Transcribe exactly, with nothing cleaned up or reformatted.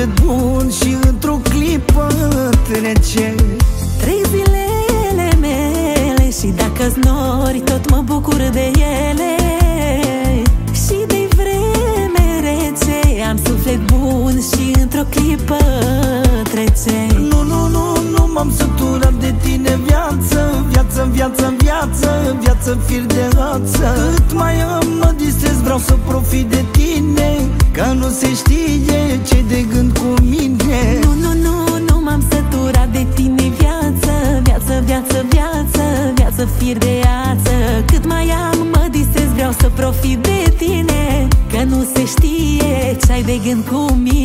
suflet bun și într-o clipă trece. Trei zilele mele și dacă-s nori tot mă bucur de ele. Și de vreme rece am suflet bun și într-o clipă trece. Nu, nu, nu, nu m-am săturat de tine, viață, viață, viață, viață, viață, fir de ață. Cât mai am mă distrez, vreau să profit de tine, ca nu se știe ce de gând cu mine. Nu, nu, nu, nu m-am săturat de tine, viață, viață, viață, viață, viață, fir de ață. Cât mai am mă distrez, vreau să profit de tine, că nu se știe ce ai de gând cu mine.